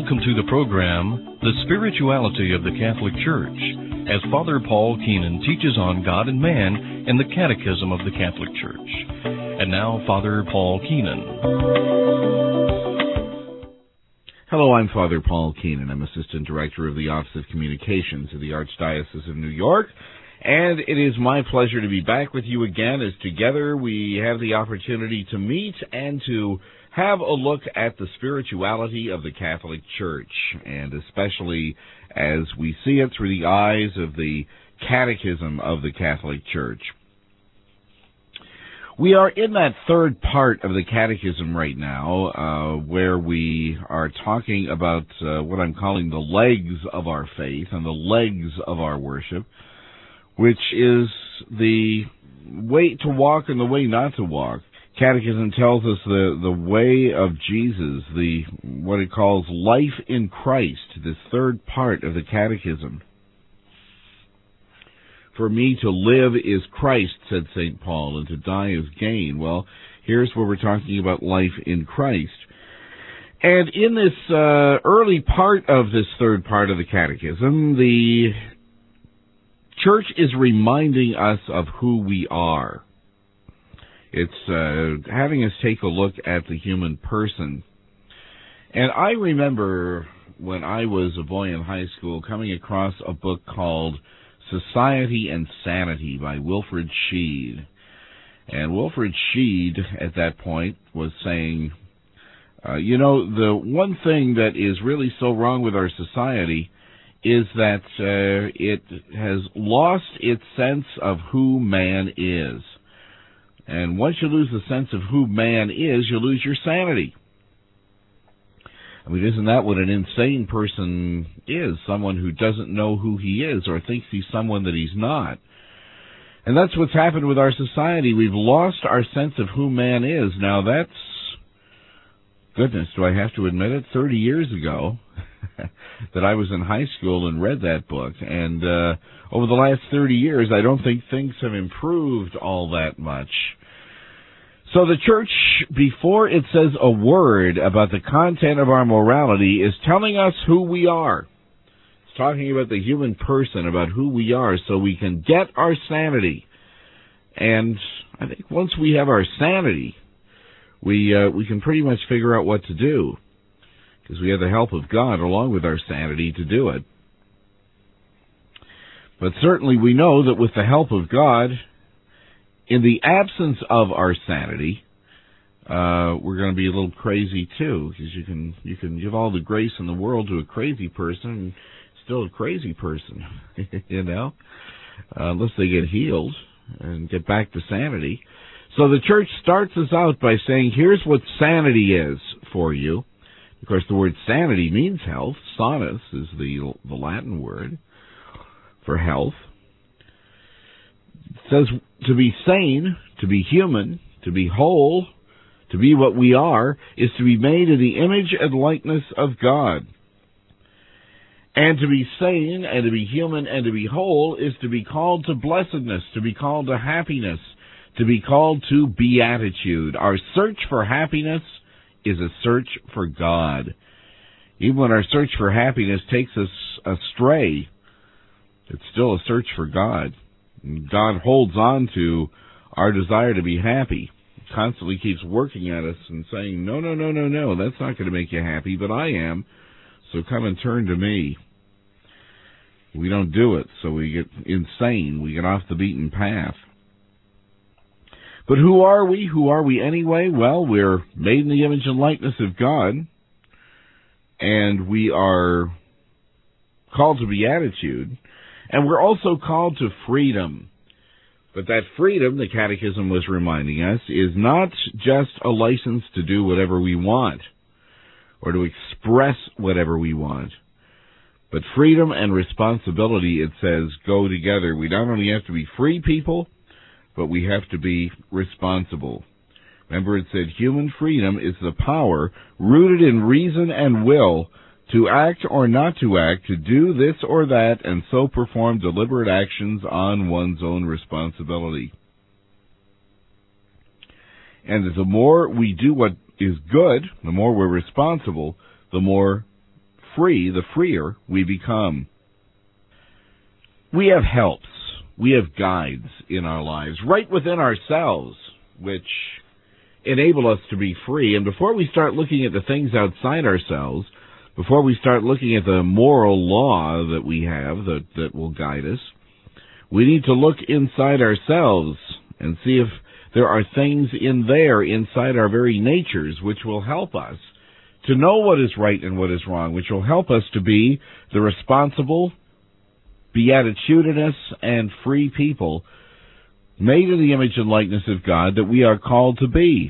welcome to the program, The Spirituality of the Catholic Church, as Father Paul Keenan teaches on God and man in the Catechism of the Catholic Church. And now, Father Paul Keenan. Hello, I'm Father Paul Keenan. I'm Assistant Director of the Office of Communications of the Archdiocese of New York, and it is my pleasure to be back with you again as together we have the opportunity to meet and to have a look at the spirituality of the Catholic Church, and especially as we see it through the eyes of the Catechism of the Catholic Church. We are in that third part of the Catechism right now, where we are talking about what I'm calling the legs of our faith and the legs of our worship, which is the way to walk and the way not to walk. Catechism tells us the way of Jesus, what it calls life in Christ, this third part of the Catechism. For me to live is Christ, said St. Paul, and to die is gain. Well, here's where we're talking about life in Christ. And in this early part of this third part of the Catechism, the Church is reminding us of who we are. It's having us take a look at the human person. And I remember when I was a boy in high school coming across a book called Society and Sanity by Wilfrid Sheed. And Wilfrid Sheed at that point was saying, the one thing that is really so wrong with our society is that it has lost its sense of who man is. And once you lose the sense of who man is, you lose your sanity. I mean, isn't that what an insane person is? Someone who doesn't know who he is or thinks he's someone that he's not. And that's what's happened with our society. We've lost our sense of who man is. Now that's, goodness, do I have to admit it, 30 years ago that I was in high school and read that book. And over the last 30 years, I don't think things have improved all that much. So the Church, before it says a word about the content of our morality, is telling us who we are. It's talking about the human person, about who we are, so we can get our sanity. And I think once we have our sanity, we can pretty much figure out what to do, because we have the help of God along with our sanity to do it. But certainly we know that with the help of God, in the absence of our sanity, we're going to be a little crazy too, because you can give all the grace in the world to a crazy person and still a crazy person, unless they get healed and get back to sanity. So the Church starts us out by saying, here's what sanity is for you. Of course, the word sanity means health. Sanus is the Latin word for health. It says to be sane, to be human, to be whole, to be what we are, is to be made in the image and likeness of God. And to be sane and to be human and to be whole is to be called to blessedness, to be called to happiness, to be called to beatitude. Our search for happiness is a search for God. Even when our search for happiness takes us astray, it's still a search for God. God holds on to our desire to be happy. He constantly keeps working at us and saying, no, that's not going to make you happy, but I am, so come and turn to me. We don't do it, so we get insane. We get off the beaten path. But who are we? Who are we anyway? Well, we're made in the image and likeness of God, and we are called to beatitude, and we're also called to freedom. But that freedom, the Catechism was reminding us, is not just a license to do whatever we want or to express whatever we want. But freedom and responsibility, it says, go together. We not only have to be free people, but we have to be responsible. Remember, it said human freedom is the power rooted in reason and will to act or not to act, to do this or that, and so perform deliberate actions on one's own responsibility. And the more we do what is good, the more we're responsible, the more free, the freer we become. We have helps. We have guides in our lives, right within ourselves, which enable us to be free. And before we start looking at the things outside ourselves, before we start looking at the moral law that we have that will guide us, we need to look inside ourselves and see if there are things in there, inside our very natures, which will help us to know what is right and what is wrong, which will help us to be the responsible, beatitudinous, and free people made in the image and likeness of God that we are called to be.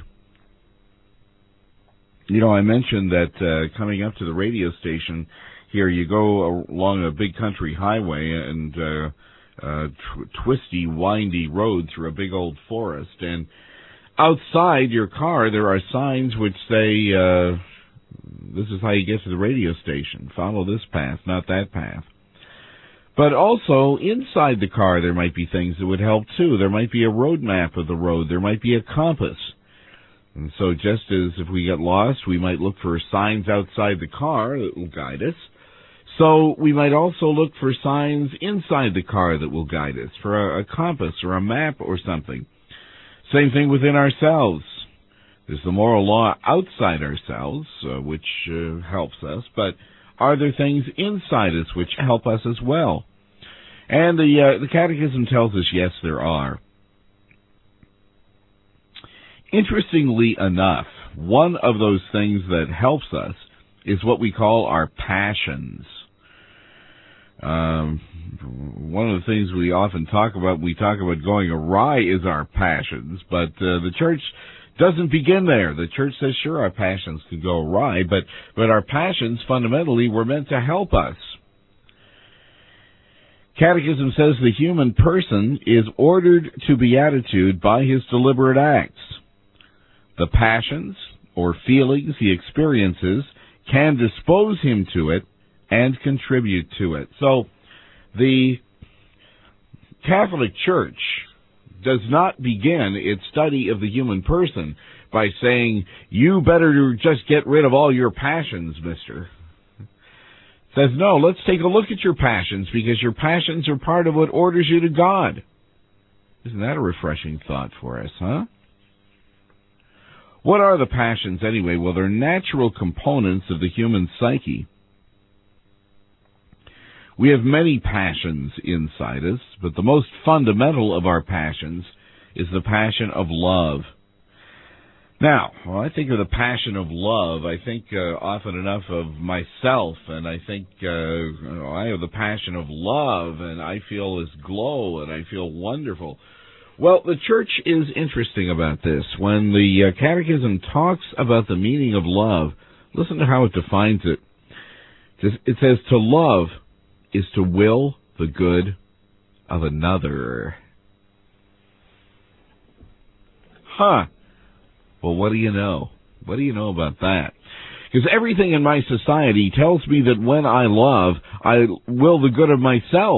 You know, I mentioned that coming up to the radio station here, you go along a big country highway and twisty, windy road through a big old forest, and outside your car there are signs which say, this is how you get to the radio station. Follow this path, not that path. But also, inside the car, there might be things that would help, too. There might be a road map of the road. There might be a compass. And so just as if we get lost, we might look for signs outside the car that will guide us. So we might also look for signs inside the car that will guide us, for a compass or a map or something. Same thing within ourselves. There's the moral law outside ourselves, which helps us, but are there things inside us which help us as well? And the Catechism tells us, yes, there are. Interestingly enough, one of those things that helps us is what we call our passions. One of the things we often talk about going awry is our passions, but the Church doesn't begin there. The Church says, sure, our passions can go awry, but our passions fundamentally were meant to help us. Catechism says the human person is ordered to beatitude by his deliberate acts. The passions or feelings he experiences can dispose him to it and contribute to it. So the Catholic Church does not begin its study of the human person by saying, you better just get rid of all your passions, mister. It says, no, let's take a look at your passions, because your passions are part of what orders you to God. Isn't that a refreshing thought for us, huh? What are the passions anyway? Well, they're natural components of the human psyche. We have many passions inside us, but the most fundamental of our passions is the passion of love. Now, when I think of the passion of love, I think often enough of myself, and I think I have the passion of love, and I feel this glow, and I feel wonderful. Well, the Church is interesting about this. When the Catechism talks about the meaning of love, listen to how it defines it. It says, to love is to will the good of another. Huh. Well, what do you know? What do you know about that? Because everything in my society tells me that when I love, I will the good of myself.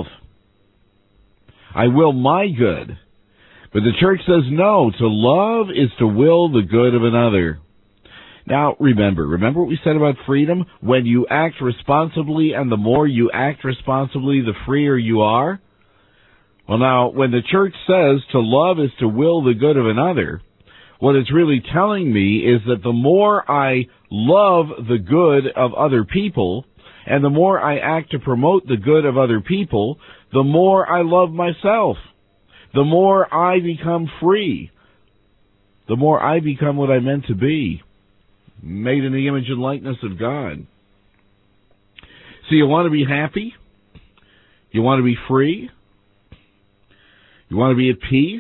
I will my good. But the Church says no, to love is to will the good of another. Now, remember what we said about freedom? When you act responsibly, and the more you act responsibly, the freer you are. Well, now, when the Church says to love is to will the good of another, what it's really telling me is that the more I love the good of other people, and the more I act to promote the good of other people, the more I love myself. The more I become free. The more I become what I'm meant to be. Made in the image and likeness of God. So you want to be happy? You want to be free? You want to be at peace?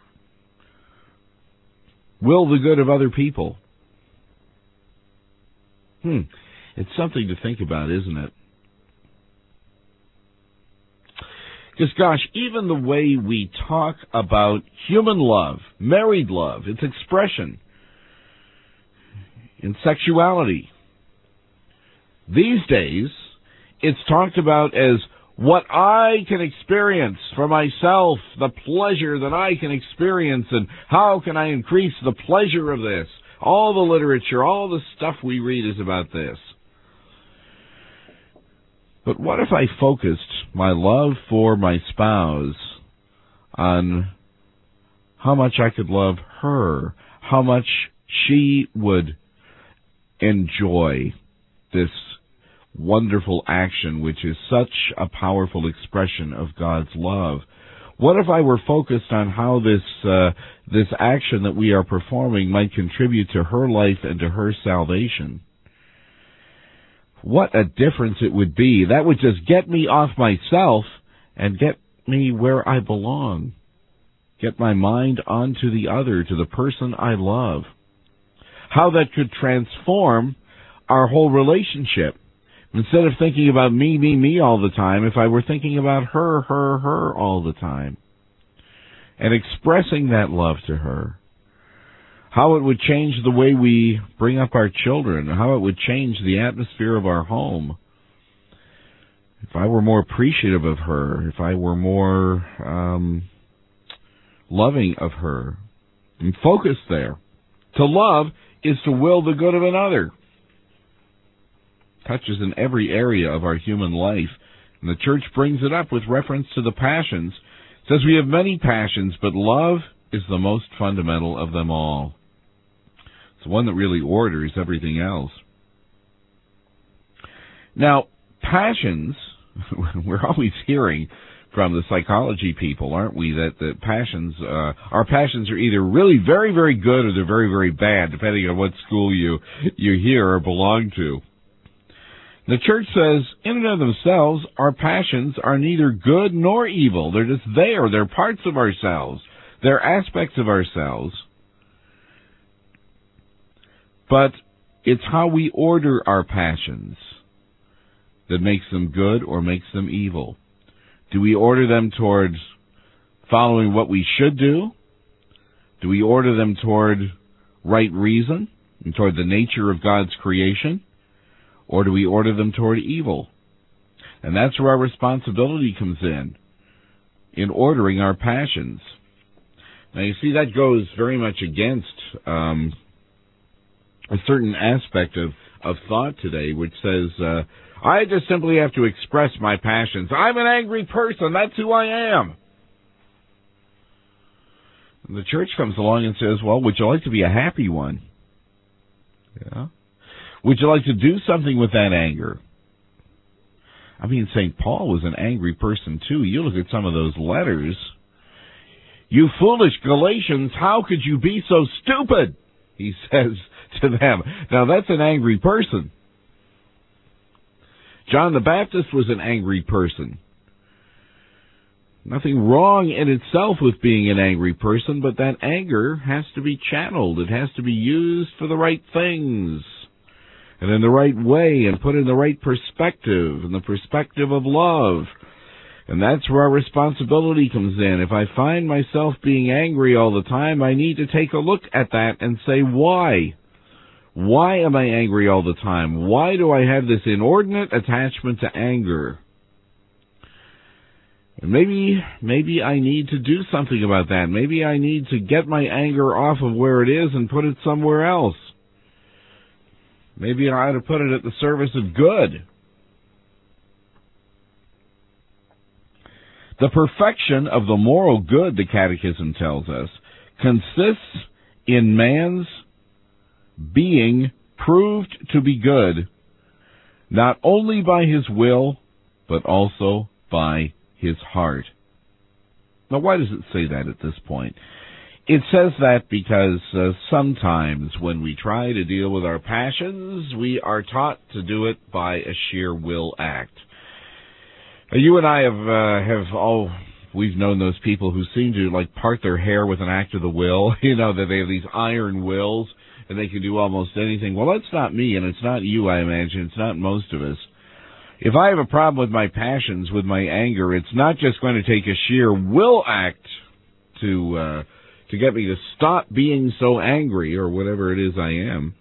Will the good of other people. It's something to think about, isn't it? Because, gosh, even the way we talk about human love, married love, its expression in sexuality, these days, it's talked about as what I can experience for myself, the pleasure that I can experience, and how can I increase the pleasure of this. All the literature, all the stuff we read is about this. But what if I focused my love for my spouse on how much I could love her, how much she would enjoy this wonderful action, which is such a powerful expression of God's love? What if I were focused on how this action that we are performing might contribute to her life and to her salvation? What a difference it would be. That would just get me off myself and get me where I belong. Get my mind onto the other, to the person I love. How that could transform our whole relationship. Instead of thinking about me all the time, if I were thinking about her all the time, and expressing that love to her, how it would change the way we bring up our children, how it would change the atmosphere of our home. If I were more appreciative of her, if I were more loving of her, and focused there. To love is to will the good of another. Touches in every area of our human life. And the church brings it up with reference to the passions. It says we have many passions, but love is the most fundamental of them all. It's the one that really orders everything else. Now, passions, we're always hearing from the psychology people, aren't we, that the passions, our passions are either really very, very good or they're very, very bad, depending on what school you hear or belong to. The church says, in and of themselves, our passions are neither good nor evil. They're just there. They're parts of ourselves. They're aspects of ourselves. But it's how we order our passions that makes them good or makes them evil. Do we order them towards following what we should do? Do we order them toward right reason and toward the nature of God's creation? Or do we order them toward evil? And that's where our responsibility comes in ordering our passions. Now you see, that goes very much against a certain aspect of thought today, which says, I just simply have to express my passions. I'm an angry person. That's who I am. And the church comes along and says, well, would you like to be a happy one? Yeah. Would you like to do something with that anger? I mean, St. Paul was an angry person too. You look at some of those letters. You foolish Galatians, how could you be so stupid? He says to them. Now that's an angry person. John the Baptist was an angry person. Nothing wrong in itself with being an angry person, but that anger has to be channeled. It has to be used for the right things and in the right way and put in the right perspective, in the perspective of love. And that's where our responsibility comes in. If I find myself being angry all the time, I need to take a look at that and say, why? Why am I angry all the time? Why do I have this inordinate attachment to anger? And maybe I need to do something about that. Maybe I need to get my anger off of where it is and put it somewhere else. Maybe I ought to put it at the service of good. The perfection of the moral good, the Catechism tells us, consists in man's being proved to be good, not only by his will, but also by his heart. Now, why does it say that at this point? It says that because sometimes when we try to deal with our passions, we are taught to do it by a sheer will act. You and I we've known those people who seem to like part their hair with an act of the will, that they have these iron wills and they can do almost anything. Well, that's not me, and it's not you, I imagine. It's not most of us. If I have a problem with my passions, with my anger, it's not just going to take a sheer will act to get me to stop being so angry or whatever it is I am.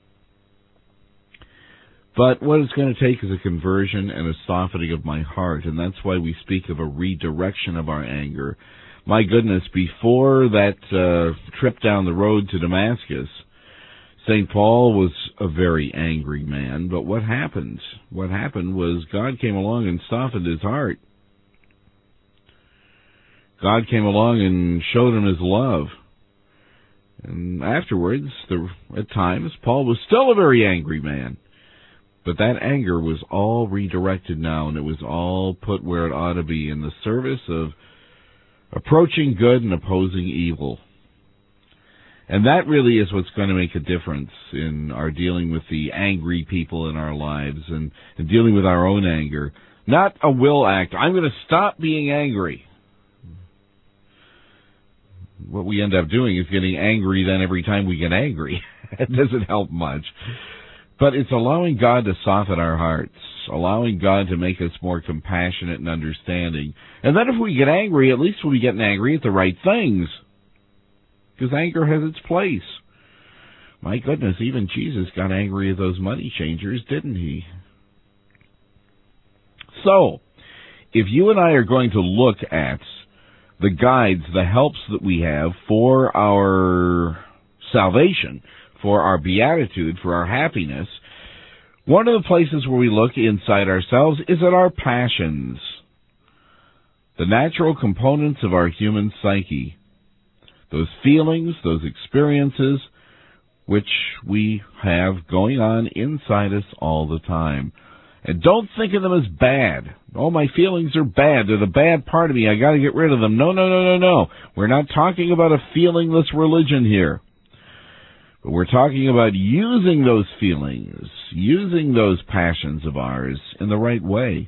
But what it's going to take is a conversion and a softening of my heart, and that's why we speak of a redirection of our anger. My goodness, before that trip down the road to Damascus, St. Paul was a very angry man, but what happened? What happened was God came along and softened his heart. God came along and showed him his love. And afterwards, at times, Paul was still a very angry man. But that anger was all redirected now, and it was all put where it ought to be, in the service of approaching good and opposing evil. And that really is what's going to make a difference in our dealing with the angry people in our lives and dealing with our own anger. Not a will act. I'm going to stop being angry. What we end up doing is getting angry then every time we get angry. It doesn't help much. But it's allowing God to soften our hearts, allowing God to make us more compassionate and understanding. And then if we get angry, at least we'll be getting angry at the right things. Because anger has its place. My goodness, even Jesus got angry at those money changers, didn't he? So, if you and I are going to look at the guides, the helps that we have for our salvation, for our beatitude, for our happiness, one of the places where we look inside ourselves is at our passions, the natural components of our human psyche, those feelings, those experiences which we have going on inside us all the time. And don't think of them as bad. Oh, my feelings are bad. They're the bad part of me. I got to get rid of them. No. We're not talking about a feelingless religion here. But we're talking about using those feelings, using those passions of ours in the right way,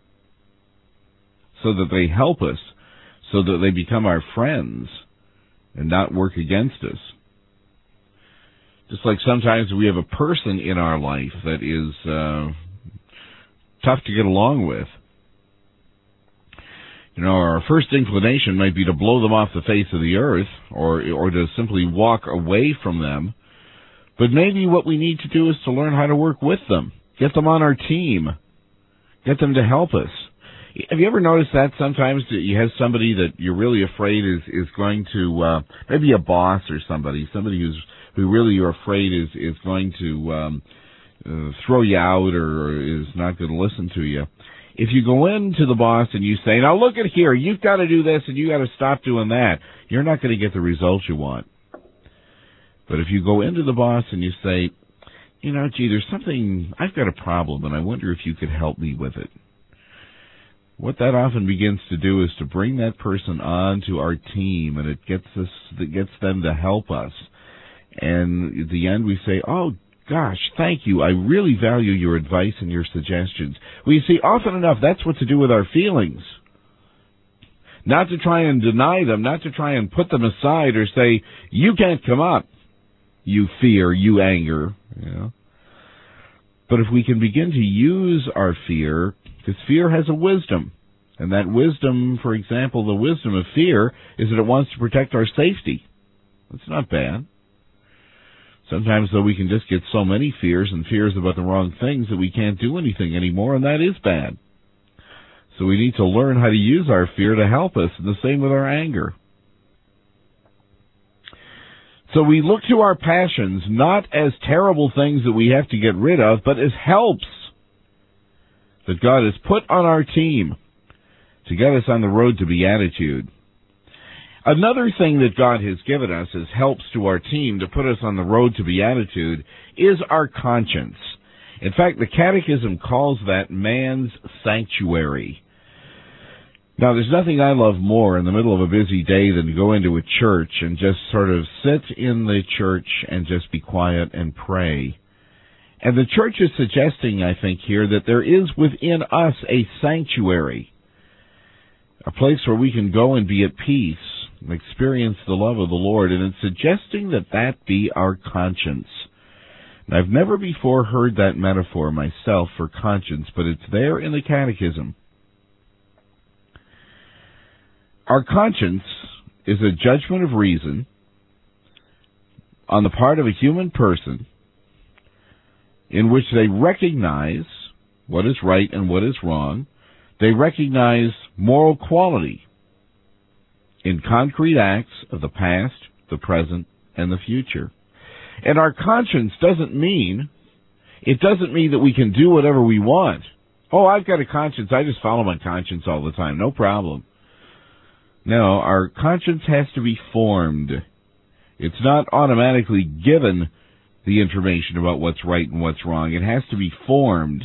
so that they help us, so that they become our friends and not work against us. Just like sometimes we have a person in our life that is tough to get along with. You know, our first inclination might be to blow them off the face of the earth or to simply walk away from them. But maybe what we need to do is to learn how to work with them, get them on our team, get them to help us. Have you ever noticed that sometimes that you have somebody that you're really afraid is going to, maybe a boss or somebody who really you're afraid is going to throw you out or is not going to listen to you. If you go into the boss and you say, now look at here, you've got to do this and you got to stop doing that, you're not going to get the results you want. But if you go into the boss and you say, you know, gee, there's something, I've got a problem and I wonder if you could help me with it. What that often begins to do is to bring that person on to our team, and it gets them to help us. And at the end we say, oh, gosh, thank you. I really value your advice and your suggestions. Well, you see, often enough, that's what to do with our feelings. Not to try and deny them, not to try and put them aside or say, you can't come up, you fear, you anger. You know? But if we can begin to use our fear, because fear has a wisdom, and that wisdom, for example, the wisdom of fear is that it wants to protect our safety. That's not bad. Sometimes, though, we can just get so many fears and fears about the wrong things that we can't do anything anymore, and that is bad. So we need to learn how to use our fear to help us, and the same with our anger. So we look to our passions not as terrible things that we have to get rid of, but as helps that God has put on our team to get us on the road to beatitude. Another thing that God has given us as helps to our team to put us on the road to beatitude is our conscience. In fact, the Catechism calls that man's sanctuary. Now, there's nothing I love more in the middle of a busy day than to go into a church and just sort of sit in the church and just be quiet and pray. And the church is suggesting, I think, here that there is within us a sanctuary, a place where we can go and be at peace and experience the love of the Lord. And it's suggesting that that be our conscience. And I've never before heard that metaphor myself for conscience, but it's there in the Catechism. Our conscience is a judgment of reason on the part of a human person in which they recognize what is right and what is wrong. They recognize moral quality in concrete acts of the past, the present, and the future. And our conscience doesn't mean that we can do whatever we want. Oh, I've got a conscience. I just follow my conscience all the time. No problem. No, our conscience has to be formed. It's not automatically given the information about what's right and what's wrong. It has to be formed.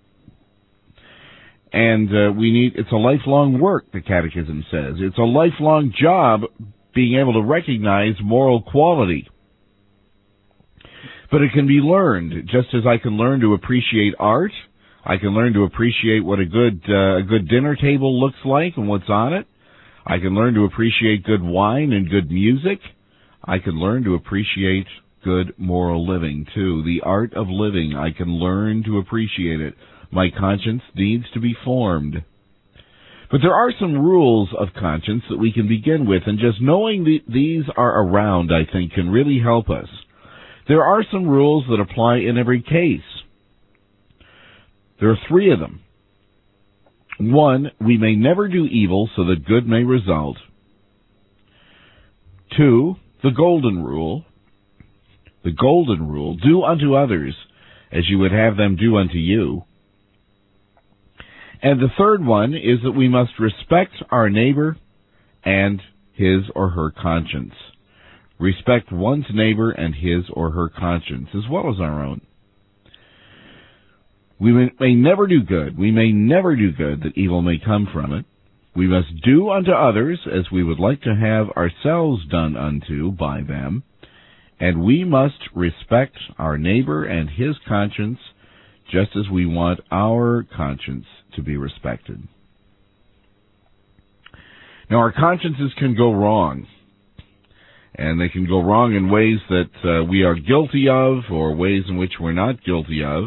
And it's a lifelong work, the Catechism says. It's a lifelong job being able to recognize moral quality. But it can be learned, just as I can learn to appreciate art. I can learn to appreciate what a good dinner table looks like and what's on it. I can learn to appreciate good wine and good music. I can learn to appreciate good moral living, too. The art of living, I can learn to appreciate it. My conscience needs to be formed. But there are some rules of conscience that we can begin with, and just knowing these are around, I think, can really help us. There are some rules that apply in every case. There are 3 of them. 1, we may never do evil so that good may result. 2, the golden rule. The golden rule, do unto others as you would have them do unto you. And the 3rd one is that we must respect our neighbor and his or her conscience. Respect one's neighbor and his or her conscience, as well as our own. We may never do good. We may never do good that evil may come from it. We must do unto others as we would like to have ourselves done unto by them. And we must respect our neighbor and his conscience just as we want our conscience to be respected. Now, our consciences can go wrong. And they can go wrong in ways that we are guilty of or ways in which we're not guilty of.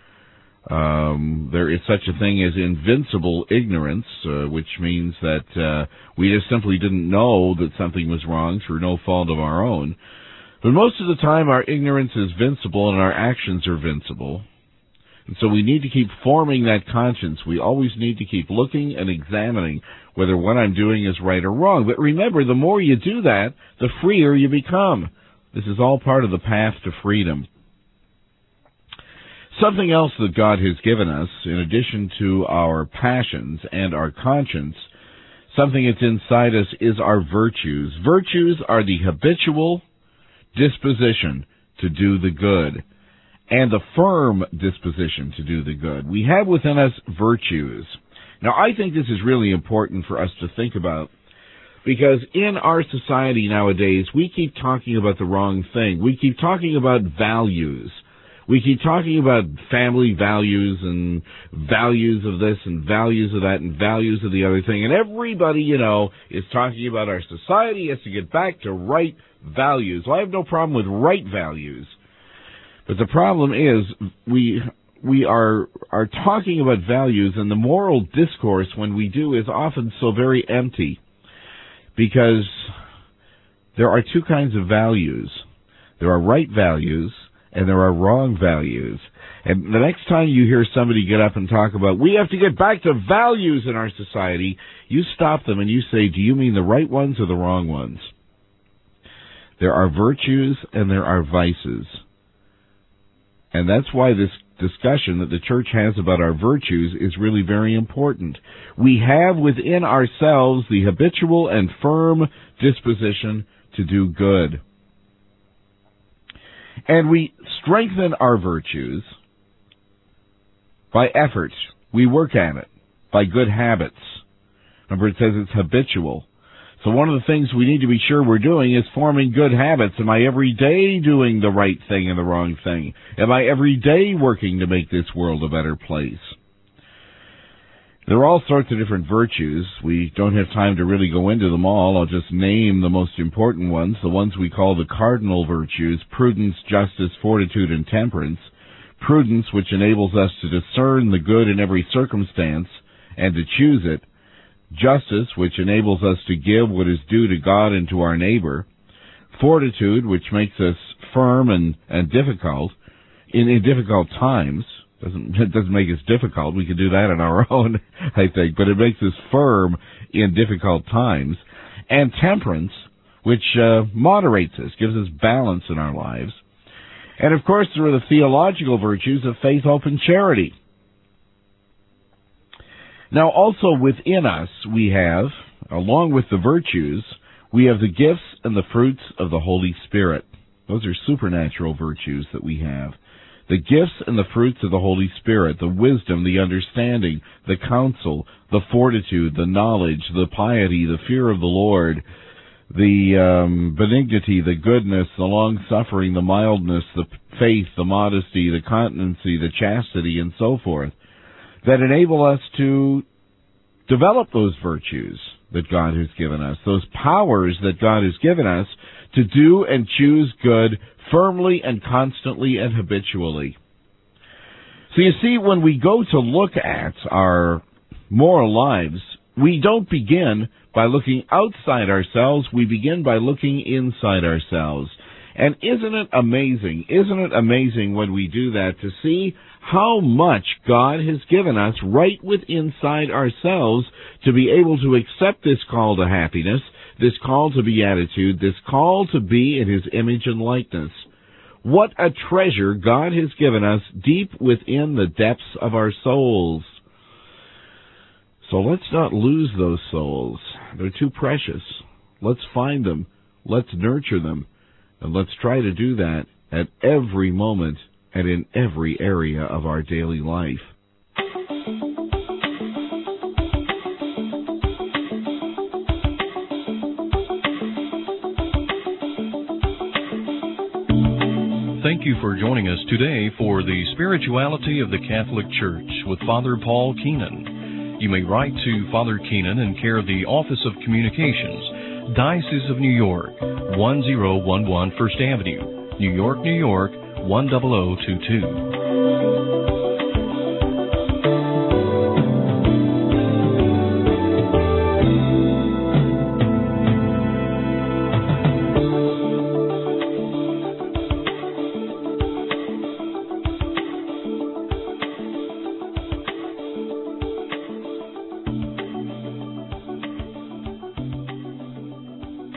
There is such a thing as invincible ignorance, which means that we just simply didn't know that something was wrong through no fault of our own. But most of the time our ignorance is vincible and our actions are vincible. And so we need to keep forming that conscience. We always need to keep looking and examining whether what I'm doing is right or wrong. But remember, the more you do that, the freer you become. This is all part of the path to freedom. Something else that God has given us, in addition to our passions and our conscience, something that's inside us is our virtues. Virtues are the habitual disposition to do the good and the firm disposition to do the good. We have within us virtues. Now, I think this is really important for us to think about, because in our society nowadays, we keep talking about the wrong thing. We keep talking about values. We keep talking about family values and values of this and values of that and values of the other thing. And everybody, is talking about our society has to get back to right values. Well, I have no problem with right values. But the problem is we are talking about values, and the moral discourse, when we do, is often so very empty, because there are 2 kinds of values. There are right values and there are wrong values. And the next time you hear somebody get up and talk about, we have to get back to values in our society, you stop them and you say, do you mean the right ones or the wrong ones? There are virtues and there are vices. And that's why this discussion that the church has about our virtues is really very important. We have within ourselves the habitual and firm disposition to do good. And we strengthen our virtues by effort. We work at it by good habits. Remember, it says it's habitual. So one of the things we need to be sure we're doing is forming good habits. Am I every day doing the right thing and the wrong thing? Am I every day working to make this world a better place? There are all sorts of different virtues. We don't have time to really go into them all. I'll just name the most important ones, the ones we call the cardinal virtues: prudence, justice, fortitude, and temperance. Prudence, which enables us to discern the good in every circumstance and to choose it. Justice, which enables us to give what is due to God and to our neighbor. Fortitude, which makes us firm and difficult in difficult times. It doesn't make us difficult. We can do that on our own, I think, but it makes us firm in difficult times. And temperance, which moderates us, gives us balance in our lives. And of course, there are the theological virtues of faith, hope, and charity. Now, also within us, we have, along with the virtues, we have the gifts and the fruits of the Holy Spirit. Those are supernatural virtues that we have. The gifts and the fruits of the Holy Spirit, the wisdom, the understanding, the counsel, the fortitude, the knowledge, the piety, the fear of the Lord, the benignity, the goodness, the long-suffering, the mildness, the faith, the modesty, the continency, the chastity, and so forth, that enable us to develop those virtues that God has given us, those powers that God has given us to do and choose good firmly and constantly and habitually. So you see, when we go to look at our moral lives, we don't begin by looking outside ourselves, we begin by looking inside ourselves. And isn't it amazing? Isn't it amazing when we do that to see how much God has given us right within inside ourselves to be able to accept this call to happiness, this call to beatitude, this call to be in His image and likeness. What a treasure God has given us deep within the depths of our souls. So let's not lose those souls. They're too precious. Let's find them. Let's nurture them. And let's try to do that at every moment and in every area of our daily life. Thank you for joining us today for the Spirituality of the Catholic Church with Father Paul Keenan. You may write to Father Keenan in care of the Office of Communications, Diocese of New York, 1011 First Avenue, New York, New York, 10022.